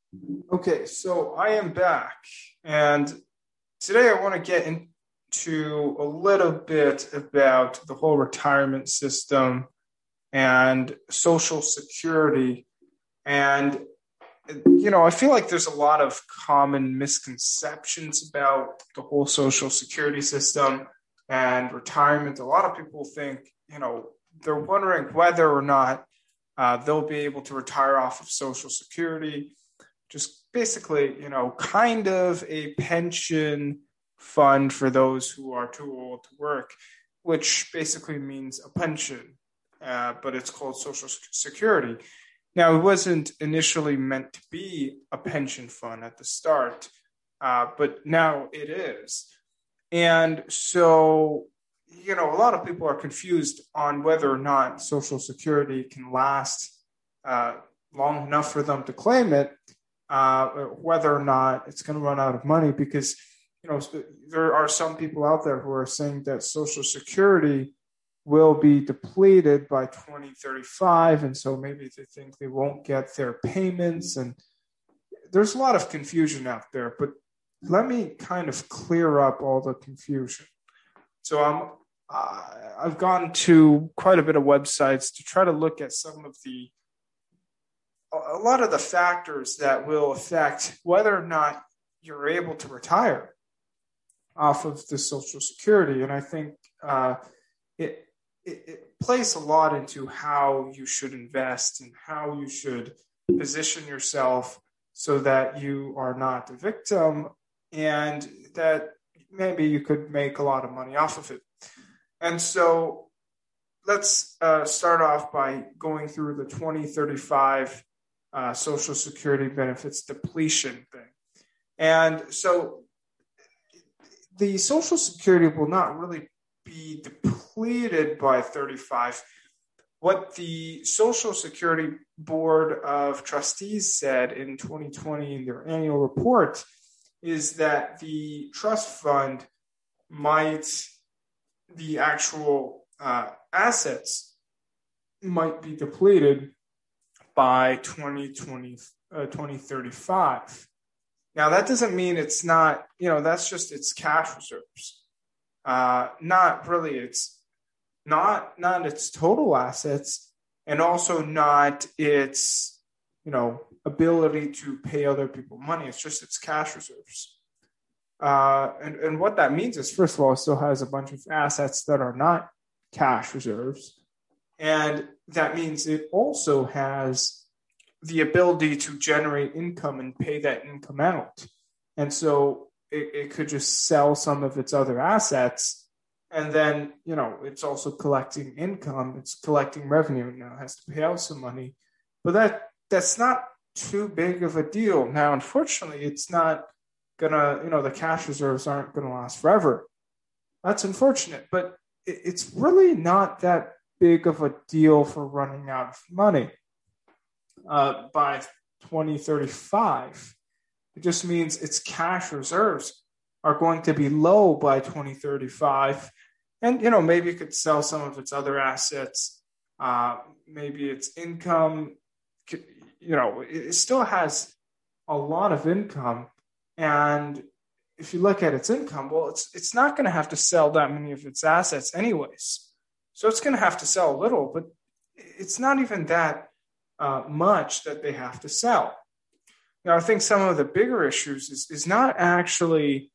Okay, so I am back, and today I want to get into a little bit about the whole retirement system and Social Security. And, I feel like there's a lot of common misconceptions about the whole Social Security system and retirement. A lot of people think, they're wondering whether or not they'll be able to retire off of Social Security, just basically, kind of a pension fund for those who are too old to work, which basically means a pension, but it's called Social Security. Now, it wasn't initially meant to be a pension fund at the start, but now it is. And so, a lot of people are confused on whether or not Social Security can last uh, long enough for them to claim it, whether or not it's going to run out of money, because there are some people out there who are saying that Social Security will be depleted by 2035, and so maybe they think they won't get their payments, and there's a lot of confusion out there. But let me kind of clear up all the confusion. So I've gone to quite a bit of websites to try to look at some of the a lot of the factors that will affect whether or not you're able to retire off of the Social Security. And I think it, it plays a lot into how you should invest and how you should position yourself so that you are not a victim and that maybe you could make a lot of money off of it. And so let's start off by going through the 2035 Social Security benefits depletion thing. And so the Social Security will not really be depleted by 35. What the Social Security Board of Trustees said in 2020 in their annual report is that the trust fund the actual assets might be depleted by 2035. Now, that doesn't mean it's not, that's just its cash reserves. Not really, it's not its total assets, and also not its, ability to pay other people money. It's just its cash reserves. And what that means is, first of all, it still has a bunch of assets that are not cash reserves. And that means it also has the ability to generate income and pay that income out. And so it could just sell some of its other assets. And then, it's also collecting income. It's collecting revenue. Now it has to pay out some money. But that's not too big of a deal. Now, unfortunately, it's not gonna, the cash reserves aren't gonna last forever. That's unfortunate, but it's really not that big of a deal for running out of money by 2035. It just means its cash reserves are going to be low by 2035. And, maybe it could sell some of its other assets. Maybe its income, it still has a lot of income. And if you look at its income, well, it's not going to have to sell that many of its assets anyways. So it's going to have to sell a little, but it's not even that much that they have to sell. Now, I think some of the bigger issues is not actually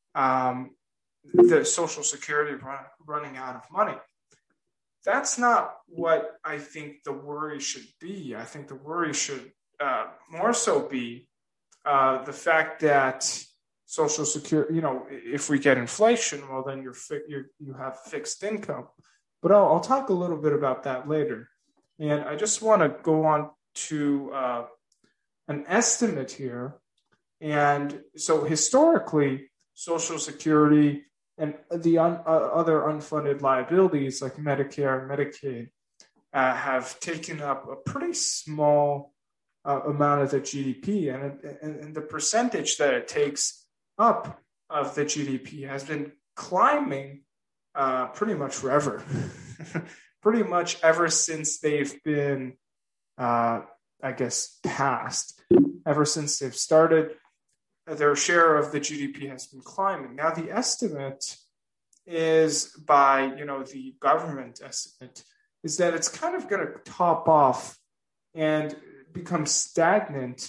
the Social Security running out of money. That's not what I think the worry should be. I think the worry should more so be the fact that Social Security, if we get inflation, well, then you have fixed income. But I'll talk a little bit about that later. And I just want to go on to an estimate here. And so historically, Social Security and the other unfunded liabilities like Medicare and Medicaid have taken up a pretty small amount of the GDP. And the percentage that it takes up of the GDP has been climbing pretty much forever. Pretty much ever since they've been I guess, passed. Ever since they've started, their share of the GDP has been climbing. Now, the estimate is by, the government estimate is that it's kind of going to top off and become stagnant.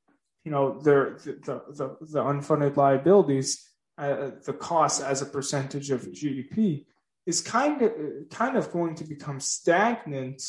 The unfunded liabilities, the cost as a percentage of GDP is kind of going to become stagnant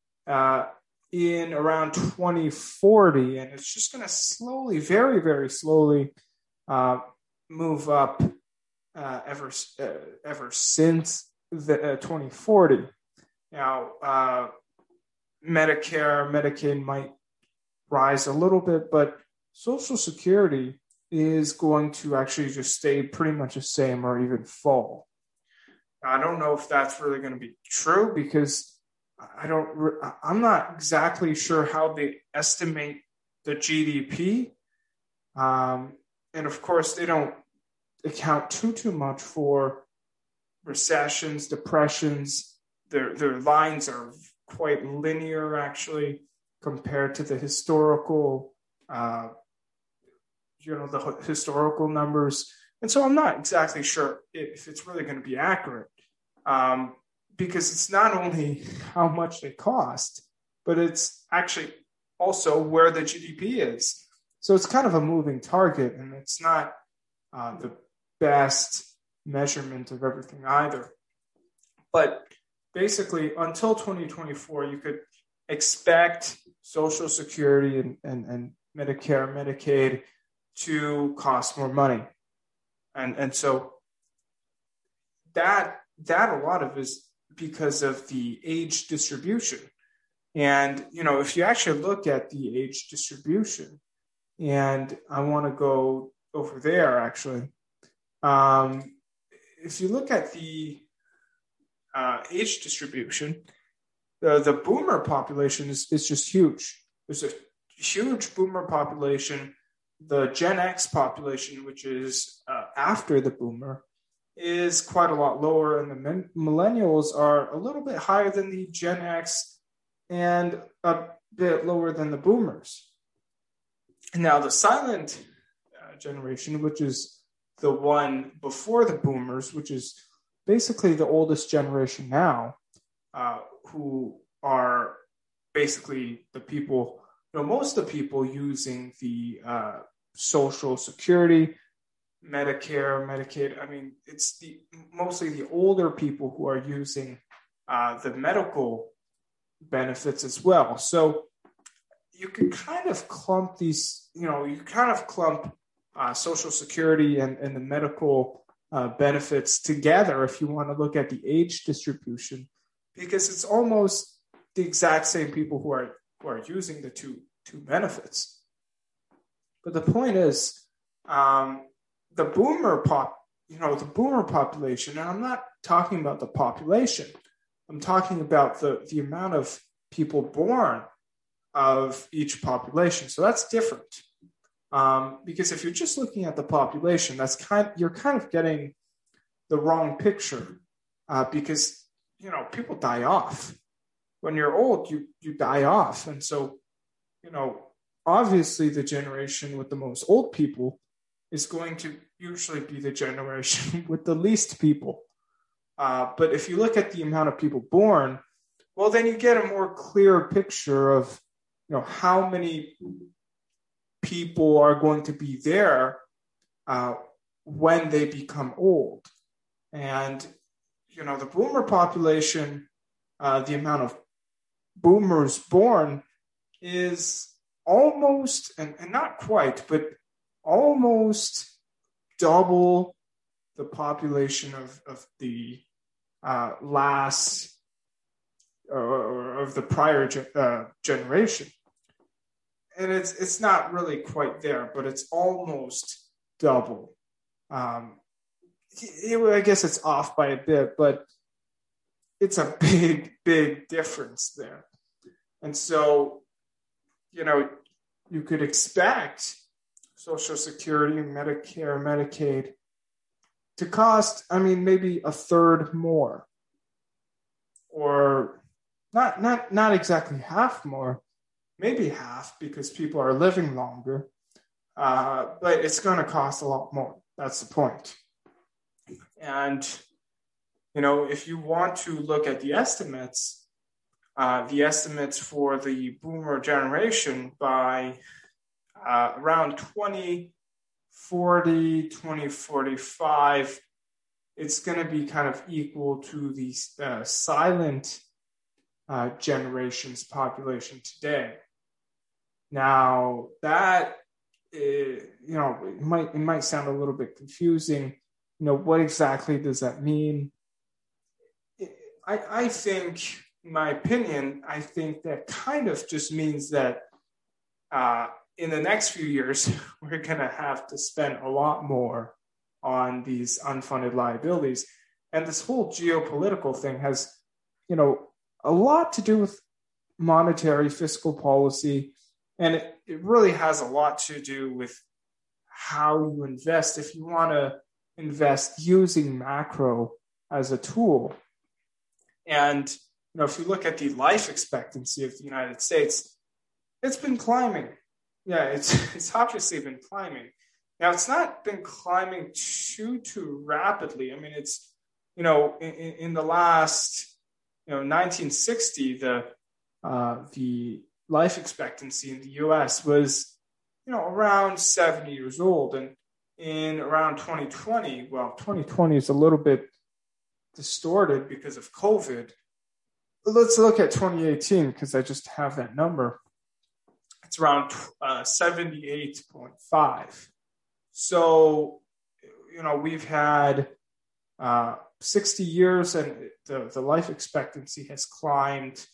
in around 2040, and it's just going to slowly, very, very slowly, move up ever since the 2040. Now, Medicare, Medicaid might rise a little bit, but Social Security is going to actually just stay pretty much the same or even fall. I don't know if that's really going to be true because I'm not exactly sure how they estimate the GDP. And of course, they don't account too much for recessions, depressions. Their lines are quite linear, actually, compared to the historical, the historical numbers. And so I'm not exactly sure if it's really going to be accurate. Because it's not only how much they cost, but it's actually also where the GDP is. So it's kind of a moving target, and it's not the best measurement of everything either. But basically, until 2024, you could expect Social Security and Medicare, Medicaid to cost more money. And so that a lot of is because of the age distribution. And, if you actually look at the age distribution, and I want to go over there, actually, if you look at the age distribution, the boomer population is just huge. There's a huge boomer population. The Gen X population, which is after the boomer, is quite a lot lower, and the millennials are a little bit higher than the Gen X and a bit lower than the boomers. Now, the silent generation, which is the one before the boomers, which is basically the oldest generation now, who are basically the people, most of the people using the Social Security, Medicare, Medicaid. I mean, it's mostly the older people who are using the medical benefits as well. So you can kind of clump these, Social Security and the medical benefits together if you want to look at the age distribution, because it's almost the exact same people who are using the two benefits. But the point is, the boomer population, and I'm not talking about the population, I'm talking about the amount of people born of each population. So that's different. Because if you're just looking at the population, you're kind of getting the wrong picture. Because people die off. When you're old, you die off. And so, obviously the generation with the most old people is going to usually be the generation with the least people. But if you look at the amount of people born, well, then you get a more clear picture of, how many people are going to be there when they become old. And, the boomer population, the amount of boomers born is almost, and not quite, but almost double the population of the last or of the prior generation. And it's not really quite there, but it's almost double. I guess it's off by a bit, but it's a big, big difference there. And so, you could expect Social Security, Medicare, Medicaid to cost, maybe a third more, or not exactly half more, maybe half because people are living longer, but it's going to cost a lot more. That's the point. And, if you want to look at the estimates for the boomer generation by around 2040, 2045, it's going to be kind of equal to the silent generation's population today. Now, that it might sound a little bit confusing. What exactly does that mean? I think, in my opinion, I think that kind of just means that in the next few years, we're going to have to spend a lot more on these unfunded liabilities. And this whole geopolitical thing has, a lot to do with monetary fiscal policy. And it really has a lot to do with how you invest. If you want to invest using macro as a tool. And, if you look at the life expectancy of the United States, it's been climbing. Yeah, it's obviously been climbing. Now, it's not been climbing too rapidly. I mean, it's, in the last, 1960, the life expectancy in the U.S. was, around 70 years old. And in around 2020, 2020 is a little bit distorted because of COVID. But let's look at 2018 because I just have that number. It's around 78.5. So, we've had 60 years and the life expectancy has climbed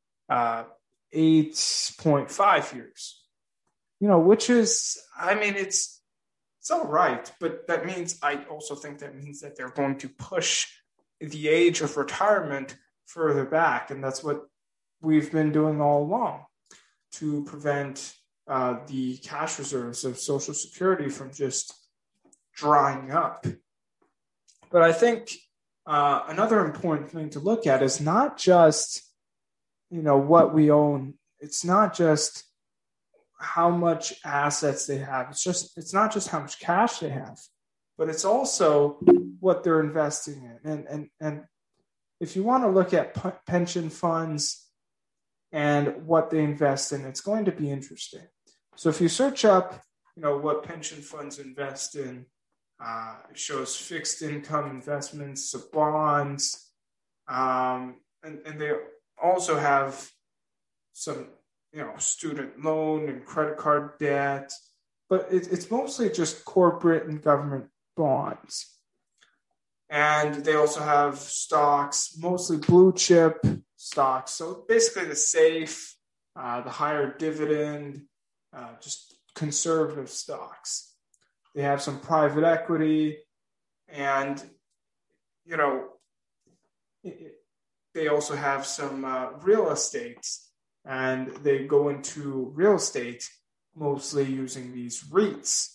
8.5 years, which is, it's all right. But that means, I also think that means that they're going to push the age of retirement further back. And that's what we've been doing all along to prevent the cash reserves of Social Security from just drying up. But I think another important thing to look at is not just, what we own. It's not just how much assets they have. It's not just how much cash they have, but it's also what they're investing in. And if you want to look at pension funds and what they invest in, it's going to be interesting. So if you search up, what pension funds invest in, it shows fixed income investments, so bonds, and they also have some, student loan and credit card debt, but it's mostly just corporate and government bonds. And they also have stocks, mostly blue chip stocks. So basically the safe, the higher dividend, just conservative stocks. They have some private equity and, they also have some real estate, and they go into real estate mostly using these REITs.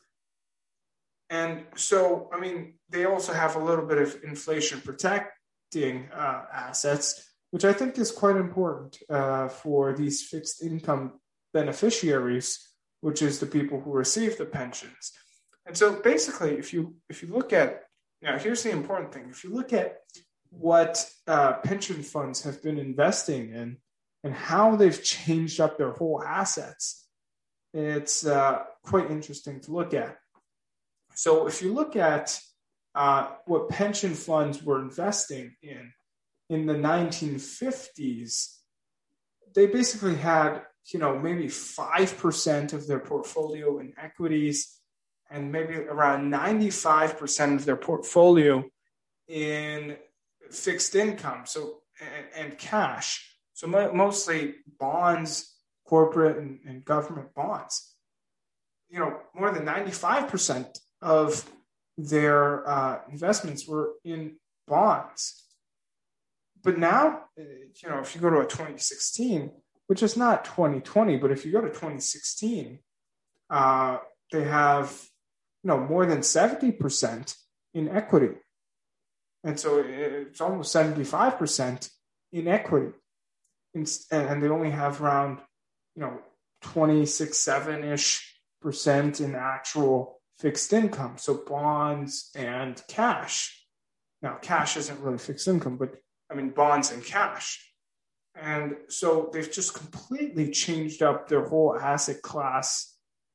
And so, they also have a little bit of inflation protecting assets, which I think is quite important for these fixed income beneficiaries, which is the people who receive the pensions. And so basically, if you look at, here's the important thing. If you look at what pension funds have been investing in and how they've changed up their whole assets, it's quite interesting to look at. So if you look at what pension funds were investing in the 1950s, they basically had, maybe 5% of their portfolio in equities and maybe around 95% of their portfolio in fixed income, so and cash. So mostly bonds, corporate and government bonds. More than 95% of their investments were in bonds. But now, if you go to a 2016, which is not 2020, but if you go to 2016, they have, more than 70% in equity. And so it's almost 75% in equity. And they only have around, 26, 7-ish% in actual fixed income. So bonds and cash. Now, cash isn't really fixed income, but bonds and cash. And so they've just completely changed up their whole asset class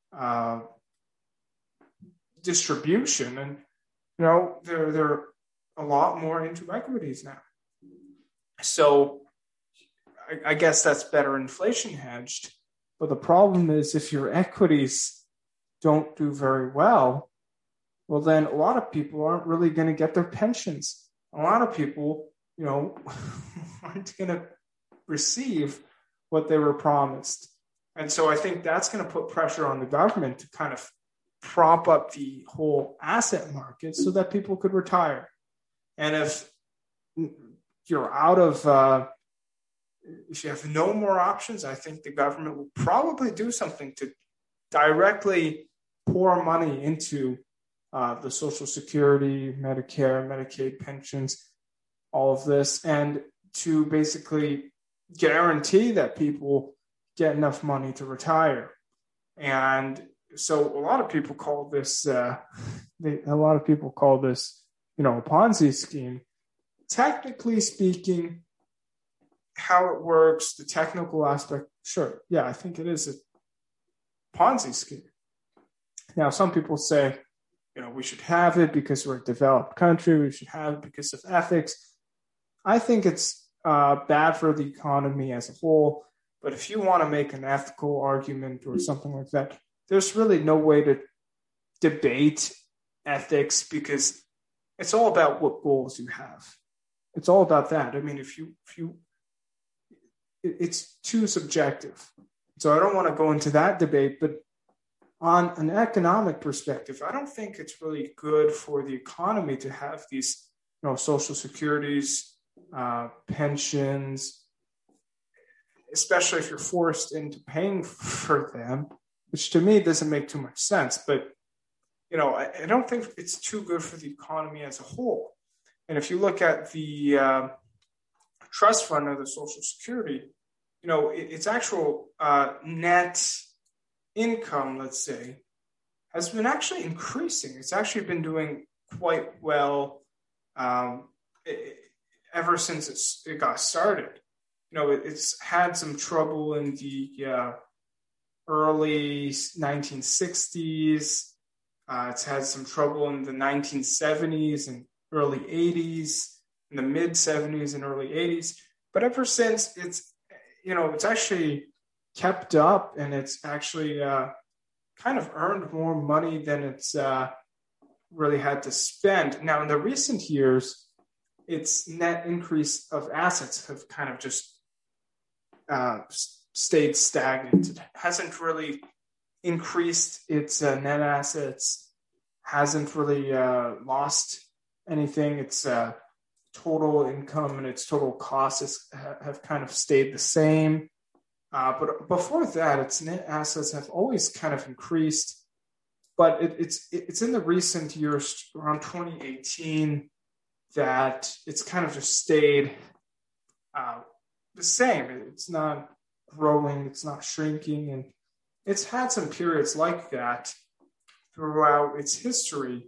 distribution. And, they're a lot more into equities now. So I guess that's better inflation hedged. But the problem is if your equities don't do very well, then a lot of people aren't really going to get their pensions. A lot of people, aren't going to receive what they were promised. And so I think that's going to put pressure on the government to kind of prop up the whole asset market so that people could retire. And if you're out of, if you have no more options, I think the government will probably do something to directly pour money into the Social Security, Medicare, Medicaid pensions, all of this, and to basically guarantee that people get enough money to retire. And so a lot of people call this, a Ponzi scheme. Technically speaking, how it works, the technical aspect, sure, yeah, I think it is a Ponzi scheme. Now, some people say, we should have it because we're a developed country. We should have it because of ethics. I think it's bad for the economy as a whole. But if you want to make an ethical argument or something like that, there's really no way to debate ethics because it's all about what goals you have. It's all about that. It's too subjective. So I don't want to go into that debate, but on an economic perspective, I don't think it's really good for the economy to have these, social securities, pensions, especially if you're forced into paying for them, which to me doesn't make too much sense. But, I don't think it's too good for the economy as a whole. And if you look at the trust fund of the Social Security, its actual net income, let's say, has been actually increasing. It's actually been doing quite well ever since it got started. It's had some trouble in the early 1960s. It's had some trouble in the 1970s and early 80s, in the mid 70s and early 80s. But ever since it's actually kept up and it's actually kind of earned more money than it's really had to spend. Now, in the recent years, its net increase of assets have kind of just stayed stagnant. It hasn't really increased its net assets, hasn't really lost anything. Its total income and its total costs have kind of stayed the same. But before that, its net assets have always kind of increased. But it's in the recent years, around 2018, that it's kind of just stayed the same. It's not growing, it's not shrinking, and it's had some periods like that throughout its history.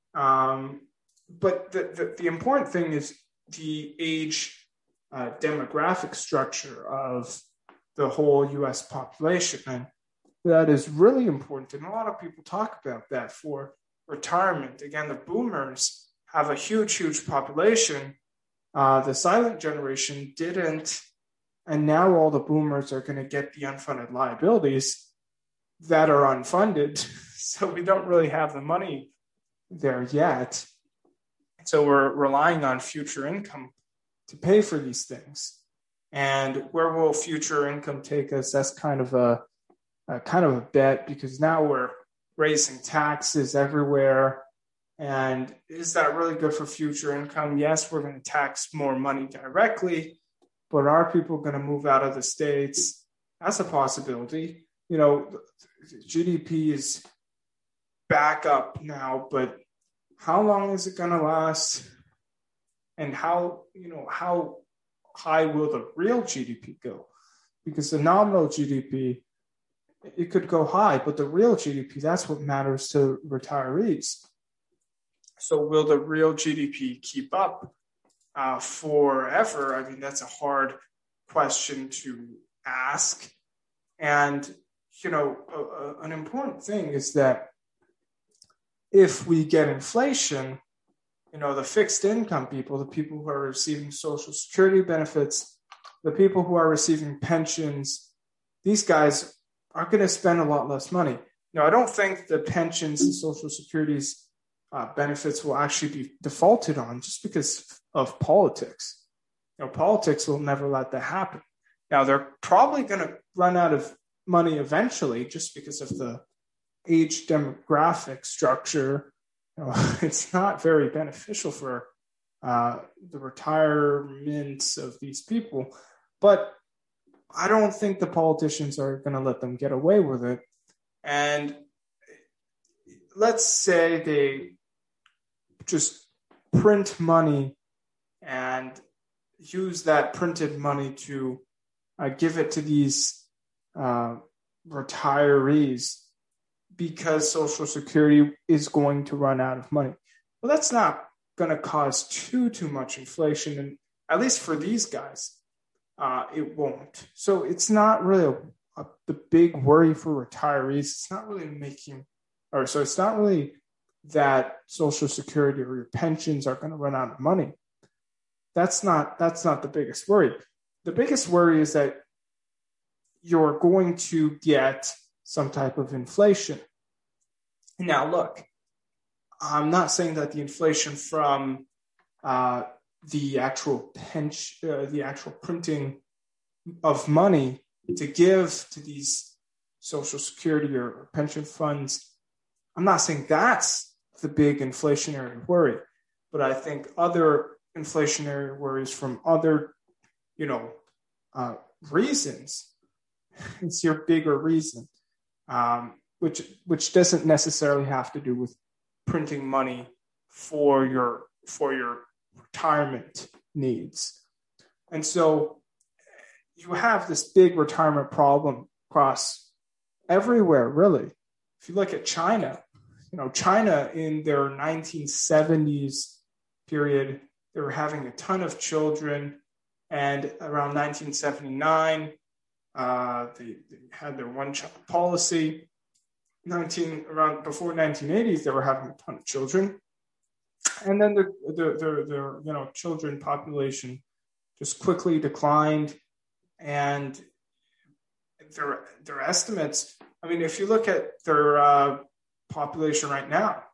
But the important thing is the age demographic structure of the whole U.S. population. And that is really important. And a lot of people talk about that for retirement. Again, the boomers have a huge, huge population. The silent generation didn't. And now all the boomers are going to get the unfunded liabilities that are unfunded. So we don't really have the money there yet. So we're relying on future income to pay for these things. And where will future income take us? That's kind of a bet, because now we're raising taxes everywhere. And is that really good for future income? Yes, we're going to tax more money directly, but are people going to move out of the States? That's a possibility. GDP is back up now, but how long is it going to last? And how high will the real GDP go? because the nominal GDP, it could go high, but the real GDP, that's what matters to retirees. So will the real GDP keep up forever? I mean, that's a hard question to ask. And, an important thing is that if we get inflation, the fixed income people, the people who are receiving Social Security benefits, the people who are receiving pensions, these guys are going to spend a lot less money. Now, I don't think the pensions and Social Security's benefits will actually be defaulted on just because of politics. Politics will never let that happen. Now, they're probably going to run out of money eventually just because of the age demographic structure. It's not very beneficial for the retirements of these people. But I don't think the politicians are going to let them get away with it. And let's say they just print money and use that printed money to give it to these retirees because Social Security is going to run out of money. Well, that's not going to cause too much inflation, and at least for these guys, it won't. So it's not really the big worry for retirees. It's not really it's not really that Social Security or your pensions are going to run out of money. That's not the biggest worry. The biggest worry is that you're going to get some type of inflation. Now, look, I'm not saying that the inflation from the actual printing of money to give to these Social Security or pension funds, I'm not saying that's the big inflationary worry, but I think other inflationary worries from other, reasons, it's your bigger reason, which doesn't necessarily have to do with printing money for your retirement needs. And so you have this big retirement problem across everywhere, really. If you look at China, China in their 1970s period, they were having a ton of children. And around 1979, they had their one-child policy. Around before 1980s, they were having a ton of children. And then their children population just quickly declined. And their estimates, I mean, if you look at their population right now,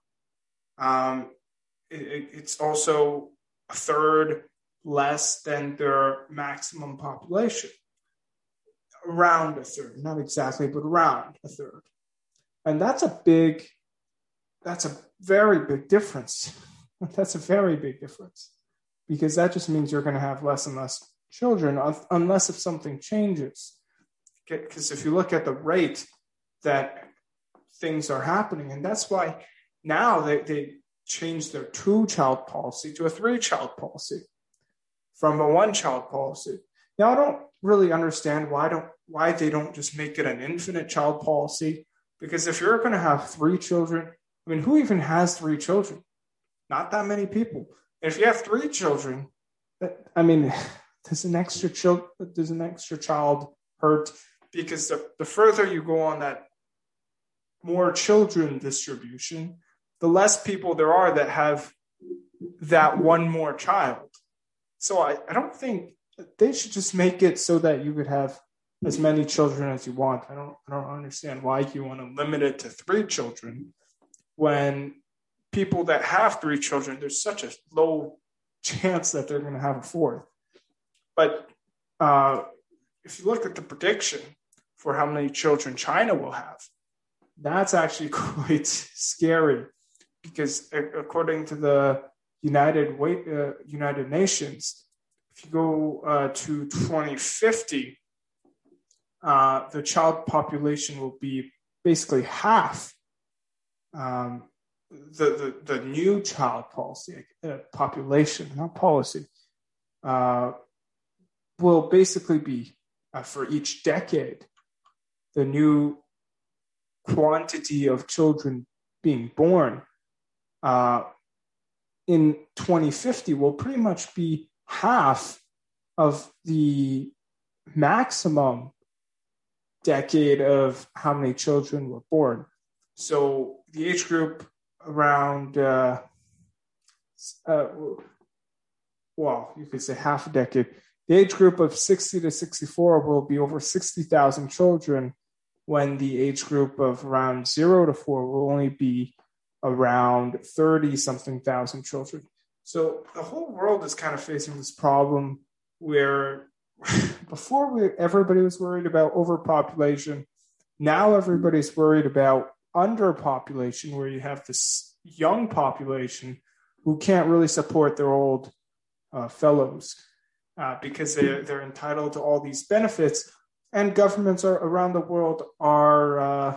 it's also a third less than their maximum population. Around a third, not exactly, but around a third. And that's a very big difference. That's a very big difference, because that just means you're going to have less and less children unless if something changes. Because if you look at the rate that things are happening, and that's why now they changed their 2-child policy to a 3-child policy from a 1-child policy. Now, I don't really understand why they don't just make it an infinite child policy, because if you're going to have 3 children, I mean, who even has 3 children? Not that many people. And if you have 3 children, does an extra child hurt? Because the further you go on that more children distribution, the less people there are that have that one more child. So I don't think they should just make it so that you could have as many children as you want. I don't understand why you want to limit it to 3 children when people that have 3 children, there's such a low chance that they're going to have a 4th. But if you look at the prediction for how many children China will have, that's actually quite scary, because according to the United Nations, if you go to 2050, the child population will be basically half. The new child policy, population, not policy, will basically be for each decade, the new quantity of children being born in 2050 will pretty much be half of the maximum decade of how many children were born. So the age group around, you could say half a decade. The age group of 60 to 64 will be over 60,000 children, when the age group of around 0 to 4 will only be around 30-something thousand children. So the whole world is kind of facing this problem where before everybody was worried about overpopulation. Now everybody's worried about underpopulation, where you have this young population who can't really support their old fellows because they're entitled to all these benefits, and governments around the world are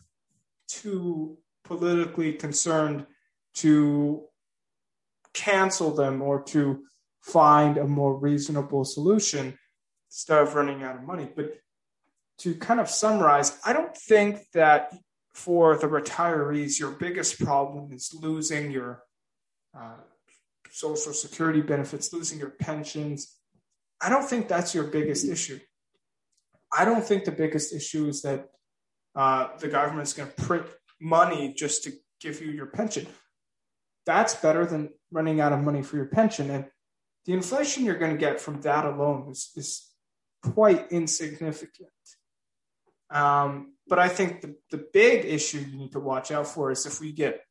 too politically concerned to cancel them or to find a more reasonable solution instead of running out of money. But to kind of summarize, I don't think that for the retirees, your biggest problem is losing your Social Security benefits, losing your pensions. I don't think that's your biggest issue. I don't think the biggest issue is that the government's going to print money just to give you your pension. That's better than running out of money for your pension. And the inflation you're going to get from that alone is quite insignificant. But I think the big issue you need to watch out for is if we get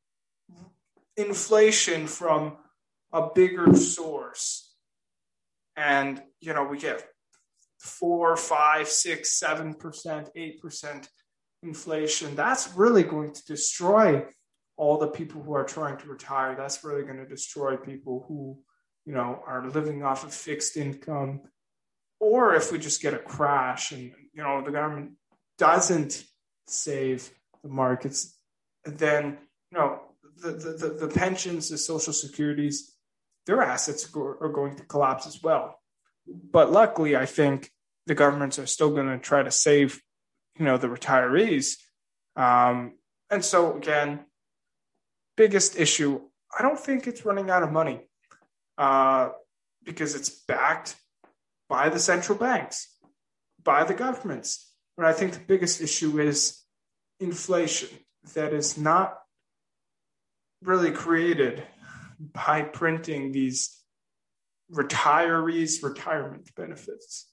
inflation from a bigger source, and we get 4, 5, 6, 7%, 8% inflation. That's really going to destroy all the people who are trying to retire. That's really going to destroy people who are living off of fixed income. Or if we just get a crash and the government doesn't save the markets, then the pensions, the Social Securities, their assets are going to collapse as well. But luckily, I think the governments are still going to try to save the retirees. And so again, biggest issue, I don't think it's running out of money because it's backed by the central banks, by the governments. But I think the biggest issue is inflation that is not really created by printing these retirement benefits.